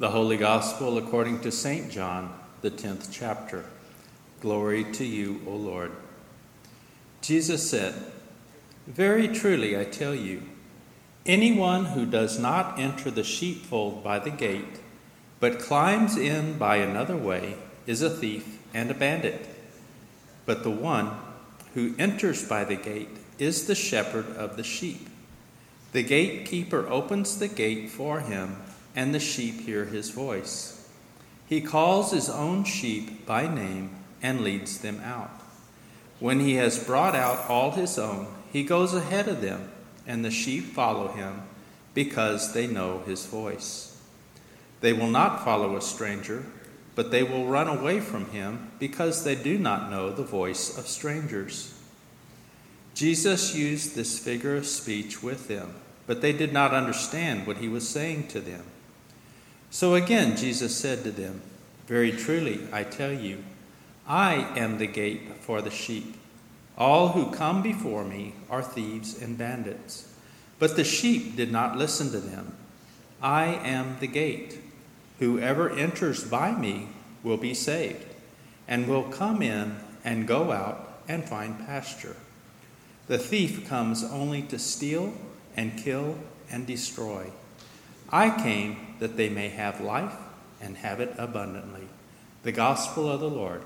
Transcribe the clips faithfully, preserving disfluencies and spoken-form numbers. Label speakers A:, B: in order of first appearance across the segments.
A: The Holy Gospel according to Saint John, the tenth chapter. Glory to you, O Lord. Jesus said, "Very truly I tell you, anyone who does not enter the sheepfold by the gate, but climbs in by another way, is a thief and a bandit. But the one who enters by the gate is the shepherd of the sheep. The gatekeeper opens the gate for him, and the sheep hear his voice. He calls his own sheep by name and leads them out. When he has brought out all his own, he goes ahead of them, and the sheep follow him because they know his voice. They will not follow a stranger, but they will run away from him because they do not know the voice of strangers." Jesus used this figure of speech with them, but they did not understand what he was saying to them. So again Jesus said to them, "Very truly I tell you, I am the gate for the sheep. All who come before me are thieves and bandits, but the sheep did not listen to them. I am the gate. Whoever enters by me will be saved, and will come in and go out and find pasture. The thief comes only to steal and kill and destroy. I came that they may have life and have it abundantly." The Gospel of the Lord.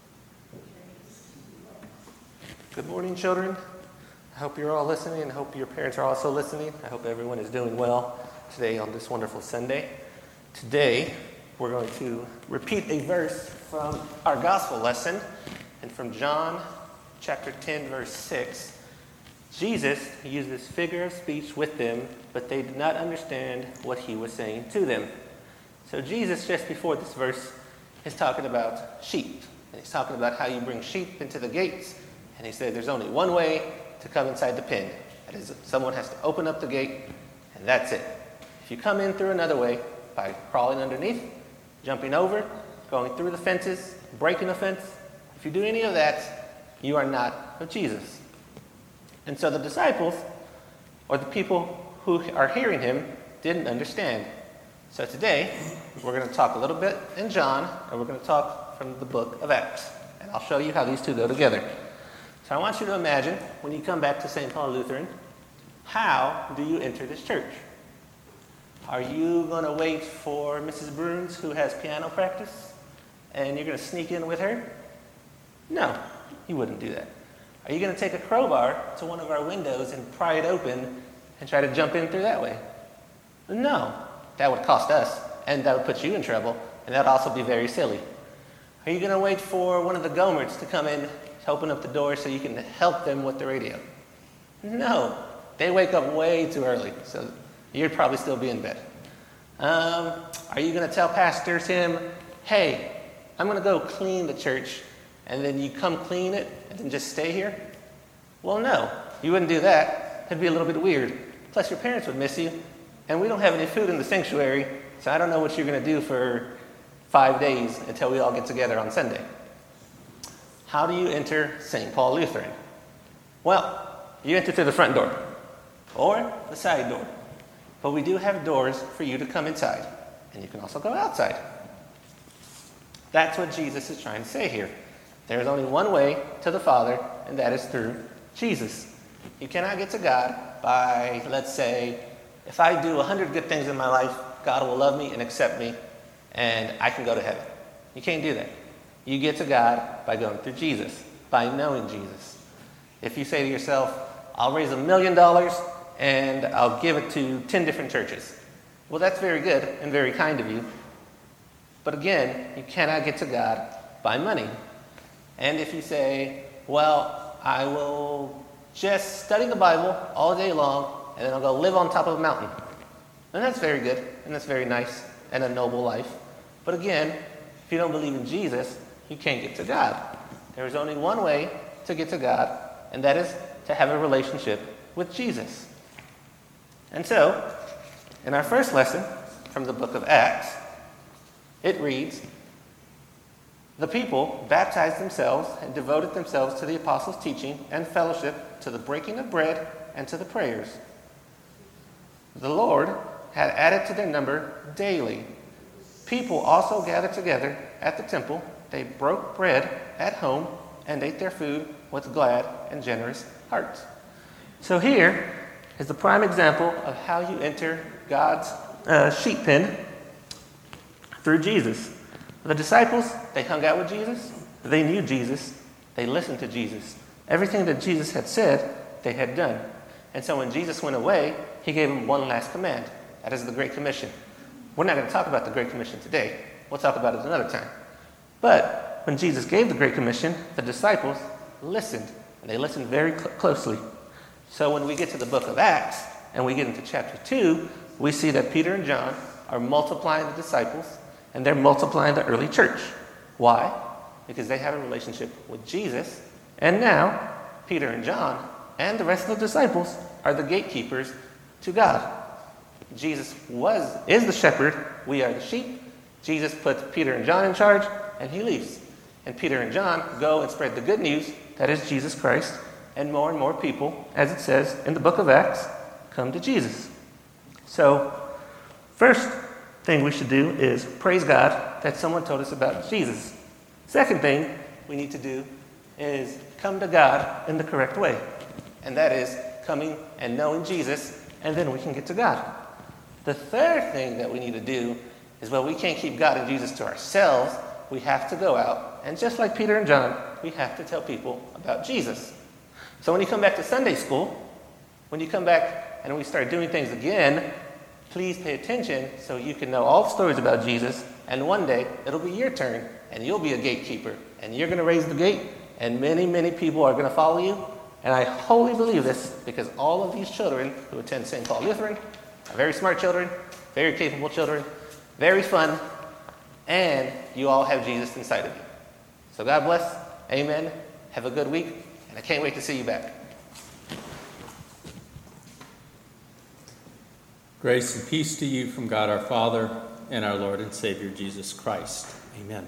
B: Good morning, children. I hope you're all listening, and I hope your parents are also listening. I hope everyone is doing well today on this wonderful Sunday. Today, we're going to repeat a verse from our gospel lesson, and from John chapter ten, verse six. Jesus used this figure of speech with them, but they did not understand what he was saying to them. So Jesus, just before this verse, is talking about sheep. And he's talking about how you bring sheep into the gates. And he said there's only one way to come inside the pen. That is, someone has to open up the gate, and that's it. If you come in through another way, by crawling underneath, jumping over, going through the fences, breaking a fence, if you do any of that, you are not of Jesus. And so the disciples, or the people who are hearing him, didn't understand. So today, we're going to talk a little bit in John, and we're going to talk from the book of Acts. And I'll show you how these two go together. So I want you to imagine, when you come back to Saint Paul Lutheran, how do you enter this church? Are you going to wait for Missus Bruns, who has piano practice, and you're going to sneak in with her? No, you wouldn't do that. Are you going to take a crowbar to one of our windows and pry it open and try to jump in through that way? No, that would cost us, and that would put you in trouble, and that would also be very silly. Are you going to wait for one of the Gomerts to come in to open up the door so you can help them with the radio? No, they wake up way too early, so you'd probably still be in bed. Um, are you going to tell Pastor Tim, "Hey, I'm going to go clean the church," and then you come clean it and then just stay here? Well, no, you wouldn't do that. That'd be a little bit weird. Plus, your parents would miss you, and we don't have any food in the sanctuary, so I don't know what you're going to do for five days until we all get together on Sunday. How do you enter Saint Paul Lutheran? Well, you enter through the front door or the side door. But we do have doors for you to come inside, and you can also go outside. That's what Jesus is trying to say here. There is only one way to the Father, and that is through Jesus. You cannot get to God by, let's say, if I do a hundred good things in my life, God will love me and accept me, and I can go to heaven. You can't do that. You get to God by going through Jesus, by knowing Jesus. If you say to yourself, "I'll raise a million dollars and I'll give it to ten different churches." Well, that's very good and very kind of you. But again, you cannot get to God by money. And if you say, "Well, I will just study the Bible all day long and then I'll go live on top of a mountain," then that's very good and that's very nice and a noble life. But again, if you don't believe in Jesus, you can't get to God. There is only one way to get to God, and that is to have a relationship with Jesus. And so, in our first lesson from the book of Acts, it reads, "The people baptized themselves and devoted themselves to the apostles' teaching and fellowship, to the breaking of bread and to the prayers. The Lord had added to their number daily people also gathered together at the temple. They broke bread at home and ate their food with glad and generous hearts. So here is the prime example of how you enter God's uh, sheep pen through Jesus. The disciples, they hung out with Jesus. They knew Jesus. They listened to Jesus. Everything that Jesus had said, they had done. And so when Jesus went away, he gave them one last command. That is the Great Commission. We're not going to talk about the Great Commission today. We'll talk about it another time. But when Jesus gave the Great Commission, the disciples listened. And they listened very cl- closely. So when we get to the book of Acts, and we get into chapter two, we see that Peter and John are multiplying the disciples, and they're multiplying the early church. Why? Because they have a relationship with Jesus, and now Peter and John and the rest of the disciples are the gatekeepers to God. Jesus was is the shepherd, we are the sheep. Jesus puts Peter and John in charge, and he leaves. And Peter and John go and spread the good news, that is Jesus Christ, and more and more people, as it says in the book of Acts, come to Jesus. So, first thing we should do is praise God that someone told us about Jesus. Second thing we need to do is come to God in the correct way. And that is coming and knowing Jesus, and then we can get to God. The third thing that we need to do is, well, we can't keep God and Jesus to ourselves. We have to go out, and just like Peter and John, we have to tell people about Jesus. So when you come back to Sunday school, when you come back and we start doing things again, please pay attention so you can know all the stories about Jesus, and one day it'll be your turn, and you'll be a gatekeeper, and you're going to raise the gate, and many, many people are going to follow you. And I wholly believe this because all of these children who attend Saint Paul Lutheran are very smart children, very capable children, very fun, and you all have Jesus inside of you. So God bless. Amen. Have a good week, and I can't wait to see you back.
A: Grace and peace to you from God our Father and our Lord and Savior Jesus Christ. Amen.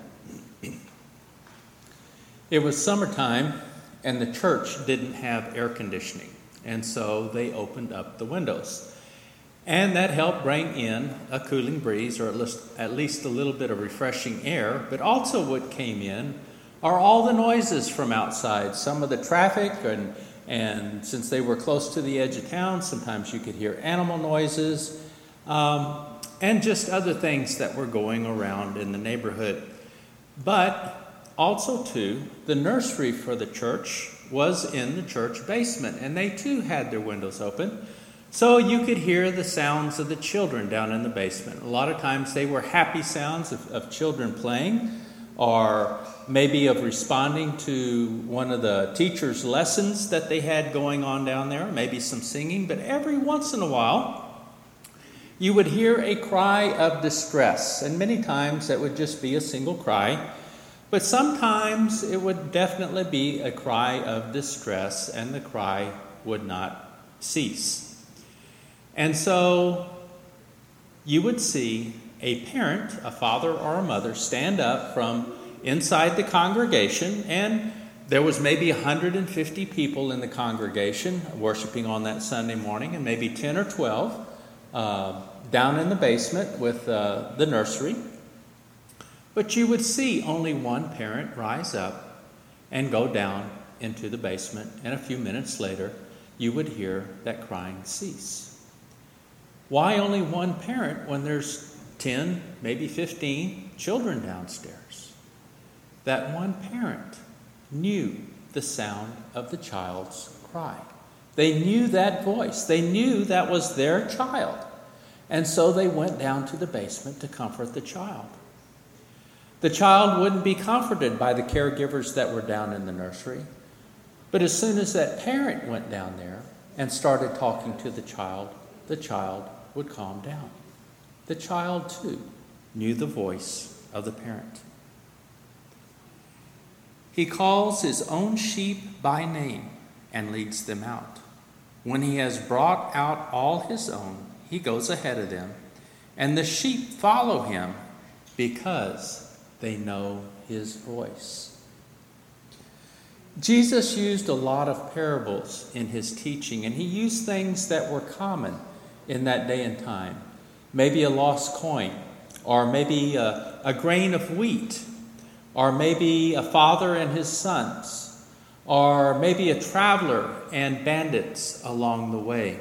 A: It was summertime, and the church didn't have air conditioning, and so they opened up the windows. And that helped bring in a cooling breeze, or at least, at least a little bit of refreshing air. But also what came in are all the noises from outside, some of the traffic, and, and since they were close to the edge of town, sometimes you could hear animal noises, um, and just other things that were going around in the neighborhood. But also, too, the nursery for the church was in the church basement, and they too had their windows open. So you could hear the sounds of the children down in the basement. A lot of times they were happy sounds of, of children playing, or maybe of responding to one of the teacher's lessons that they had going on down there, maybe some singing. But every once in a while, you would hear a cry of distress, and many times that would just be a single cry. But sometimes it would definitely be a cry of distress, and the cry would not cease. And so you would see a parent, a father or a mother, stand up from inside the congregation, and there was maybe one hundred fifty people in the congregation worshiping on that Sunday morning, and maybe ten or twelve uh, down in the basement with uh, the nursery. But you would see only one parent rise up and go down into the basement, and a few minutes later, you would hear that crying cease. Why only one parent when there's ten, maybe fifteen children downstairs? That one parent knew the sound of the child's cry. They knew that voice. They knew that was their child. And so they went down to the basement to comfort the child. The child wouldn't be comforted by the caregivers that were down in the nursery. But as soon as that parent went down there and started talking to the child, the child would calm down. The child, too, knew the voice of the parent. He calls his own sheep by name and leads them out. When he has brought out all his own, he goes ahead of them, and the sheep follow him because they know his voice. Jesus used a lot of parables in his teaching, and he used things that were common in that day and time. Maybe a lost coin, or maybe a, a grain of wheat, or maybe a father and his sons, or maybe a traveler and bandits along the way.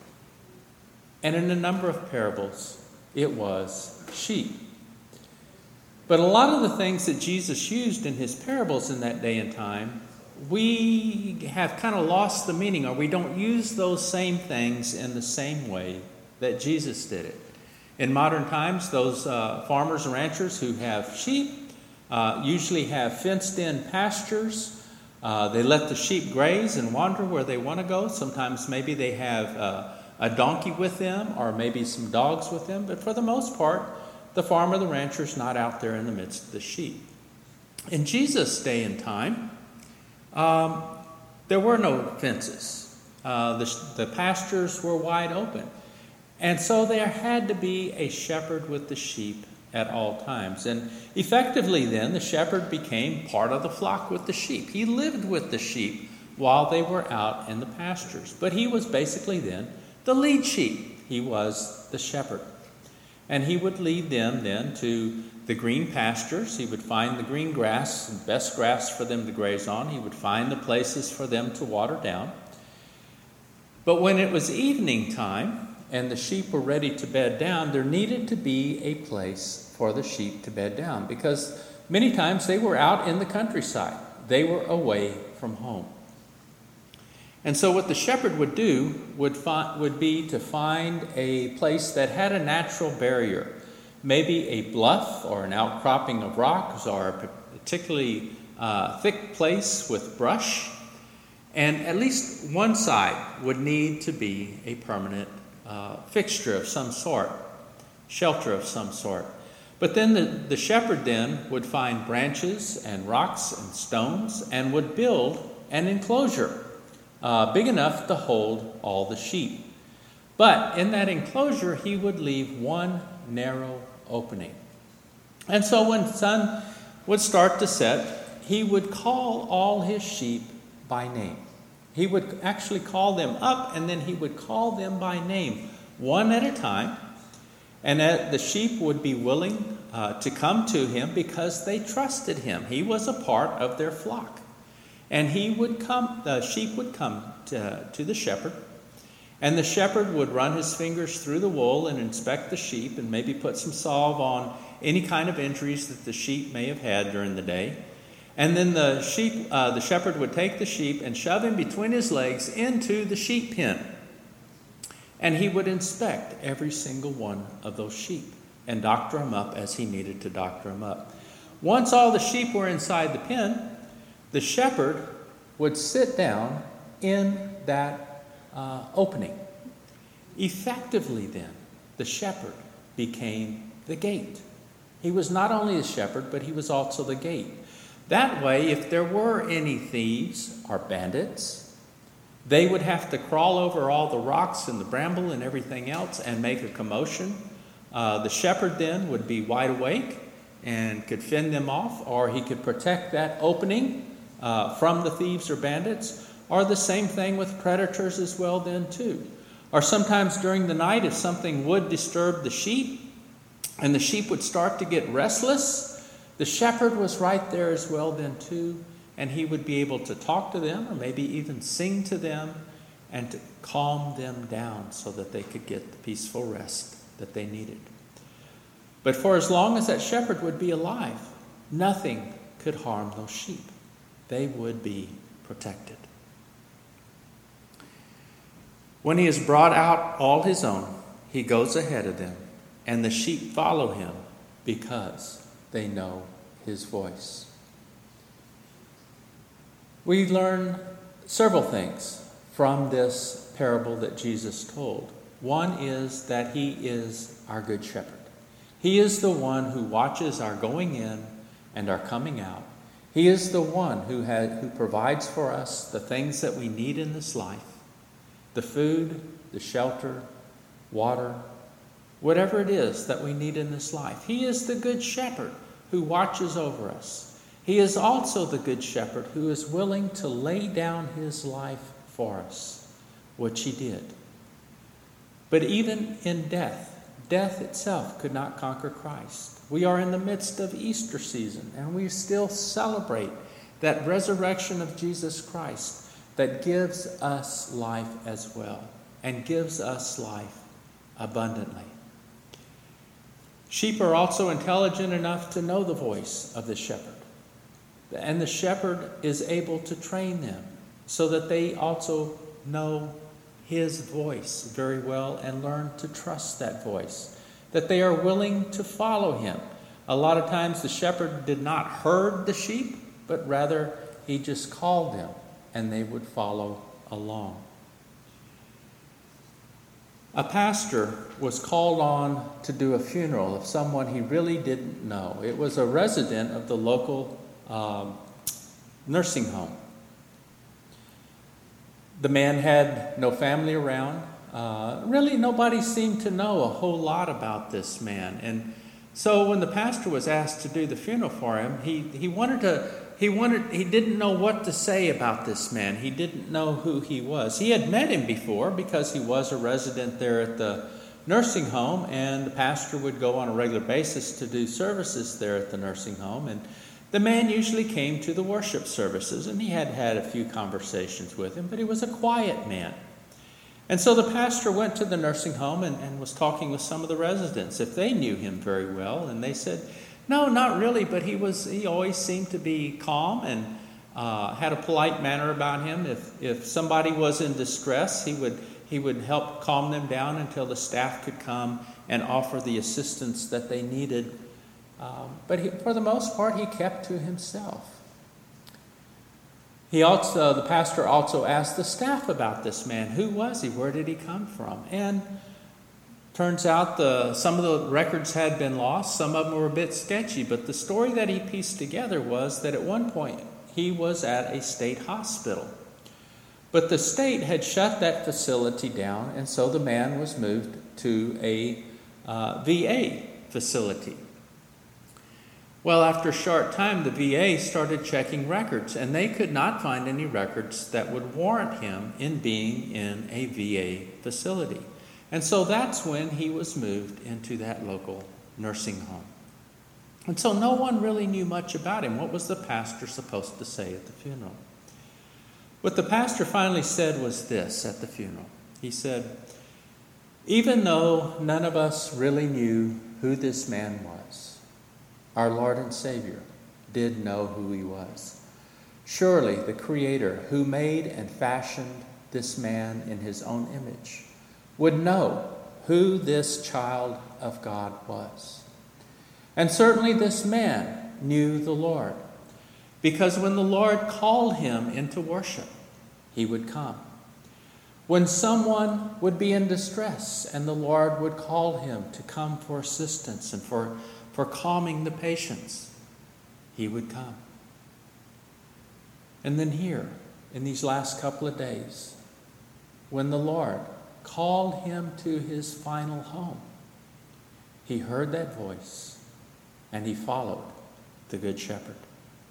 A: And in a number of parables, it was sheep. But a lot of the things that Jesus used in his parables in that day and time, we have kind of lost the meaning, or we don't use those same things in the same way that Jesus did it. In modern times, those uh, farmers and ranchers who have sheep uh, usually have fenced-in pastures. Uh, they let the sheep graze and wander where they want to go. Sometimes maybe they have uh, a donkey with them, or maybe some dogs with them. But for the most part, the farmer, the rancher is not out there in the midst of the sheep. In Jesus' day and time, um, there were no fences. Uh, the, the pastures were wide open. And so there had to be a shepherd with the sheep at all times. And effectively then, the shepherd became part of the flock with the sheep. He lived with the sheep while they were out in the pastures. But he was basically then the lead sheep. He was the shepherd. And he would lead them then to the green pastures. He would find the green grass, the best grass for them to graze on. He would find the places for them to water down. But when it was evening time and the sheep were ready to bed down, there needed to be a place for the sheep to bed down, because many times they were out in the countryside. They were away from home. And so what the shepherd would do would, fi- would be to find a place that had a natural barrier, maybe a bluff or an outcropping of rocks, or a particularly uh, thick place with brush. And at least one side would need to be a permanent uh, fixture of some sort, shelter of some sort. But then the, the shepherd then would find branches and rocks and stones and would build an enclosure Uh, big enough to hold all the sheep. But in that enclosure, he would leave one narrow opening. And so when the sun would start to set, he would call all his sheep by name. He would actually call them up, and then he would call them by name, one at a time. And that the sheep would be willing uh, to come to him because they trusted him. He was a part of their flock. And he would come, the sheep would come to, to the shepherd, and the shepherd would run his fingers through the wool and inspect the sheep and maybe put some salve on any kind of injuries that the sheep may have had during the day. And then the sheep, uh, the shepherd would take the sheep and shove him between his legs into the sheep pen. And he would inspect every single one of those sheep and doctor them up as he needed to doctor them up. Once all the sheep were inside the pen, the shepherd would sit down in that uh, opening. Effectively then, the shepherd became the gate. He was not only the shepherd, but he was also the gate. That way, if there were any thieves or bandits, they would have to crawl over all the rocks and the bramble and everything else and make a commotion. Uh, the shepherd then would be wide awake and could fend them off, or he could protect that opening Uh, from the thieves or bandits, or the same thing with predators as well then too. Or sometimes during the night, if something would disturb the sheep and the sheep would start to get restless, the shepherd was right there as well then too, and he would be able to talk to them or maybe even sing to them and to calm them down so that they could get the peaceful rest that they needed. But for as long as that shepherd would be alive, nothing could harm those sheep. They would be protected. When he has brought out all his own, he goes ahead of them, and the sheep follow him because they know his voice. We learn several things from this parable that Jesus told. One is that he is our good shepherd. He is the one who watches our going in and our coming out. He is the one who has, who provides for us the things that we need in this life. The food, the shelter, water, whatever it is that we need in this life. He is the good shepherd who watches over us. He is also the good shepherd who is willing to lay down his life for us, which he did. But even in death, Death itself could not conquer Christ. We are in the midst of Easter season, and we still celebrate that resurrection of Jesus Christ that gives us life as well, and gives us life abundantly. Sheep are also intelligent enough to know the voice of the shepherd. And the shepherd is able to train them so that they also know his voice very well and learn to trust that voice, that they are willing to follow him. A lot of times the shepherd did not herd the sheep, but rather he just called them and they would follow along. A pastor was called on to do a funeral of someone he really didn't know. It was a resident of the local um, nursing home. The man had no family around. Uh, really, nobody seemed to know a whole lot about this man. And so when the pastor was asked to do the funeral for him, he, he wanted to, he wanted, he didn't know what to say about this man. He didn't know who he was. He had met him before because he was a resident there at the nursing home, and the pastor would go on a regular basis to do services there at the nursing home. And the man usually came to the worship services, and he had had a few conversations with him, but he was a quiet man. And so the pastor went to the nursing home and, and was talking with some of the residents if they knew him very well. And they said, no, not really, but he was he always seemed to be calm and uh, had a polite manner about him. If if somebody was in distress, he would he would help calm them down until the staff could come and offer the assistance that they needed. Um, but he, for the most part, he kept to himself. He also, the pastor also asked the staff about this man. Who was he? Where did he come from? And turns out the some of the records had been lost. Some of them were a bit sketchy. But the story that he pieced together was that at one point he was at a state hospital. But the state had shut that facility down, and so the man was moved to a uh, V A facility. Well, after a short time, the V A started checking records, and they could not find any records that would warrant him in being in a V A facility. And so that's when he was moved into that local nursing home. And so no one really knew much about him. What was the pastor supposed to say at the funeral? What the pastor finally said was this at the funeral. He said, even though none of us really knew who this man was, our Lord and Savior did know who he was. Surely the Creator who made and fashioned this man in his own image would know who this child of God was. And certainly this man knew the Lord, because when the Lord called him into worship, he would come. When someone would be in distress and the Lord would call him to come for assistance and for For calming the patients, he would come. And then here, in these last couple of days, when the Lord called him to his final home, he heard that voice and he followed the Good Shepherd.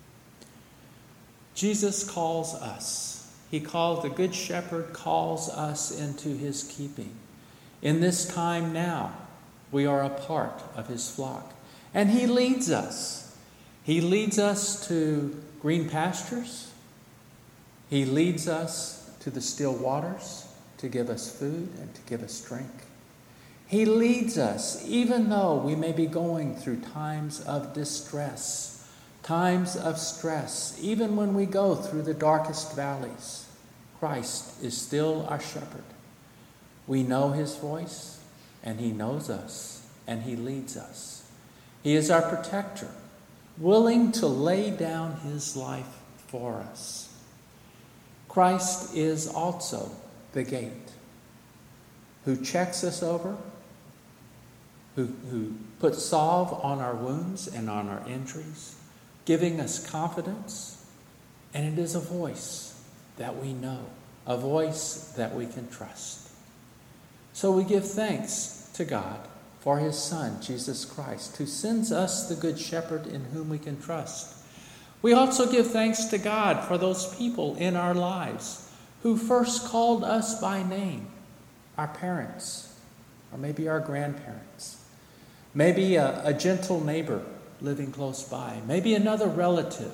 A: Jesus calls us. He calls, the Good Shepherd calls us into his keeping. In this time now, we are a part of his flock. And he leads us. He leads us to green pastures. He leads us to the still waters to give us food and to give us drink. He leads us even though we may be going through times of distress, times of stress, even when we go through the darkest valleys. Christ is still our shepherd. We know his voice, and he knows us, and he leads us. He is our protector, willing to lay down his life for us. Christ is also the gate, who checks us over, who, who puts salve on our wounds and on our injuries, giving us confidence. And it is a voice that we know, a voice that we can trust. So we give thanks to God for his Son, Jesus Christ, who sends us the Good Shepherd in whom we can trust. We also give thanks to God for those people in our lives who first called us by name, our parents, or maybe our grandparents, maybe a, a gentle neighbor living close by, maybe another relative,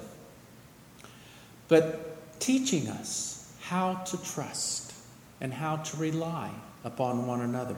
A: but teaching us how to trust and how to rely upon one another.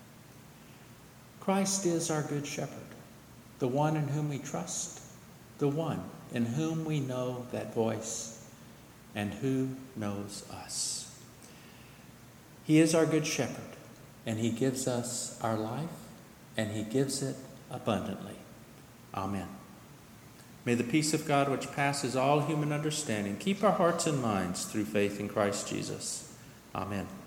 A: Christ is our good shepherd, the one in whom we trust, the one in whom we know that voice, and who knows us. He is our good shepherd, and he gives us our life, and he gives it abundantly. Amen. May the peace of God, which passes all human understanding, keep our hearts and minds through faith in Christ Jesus. Amen.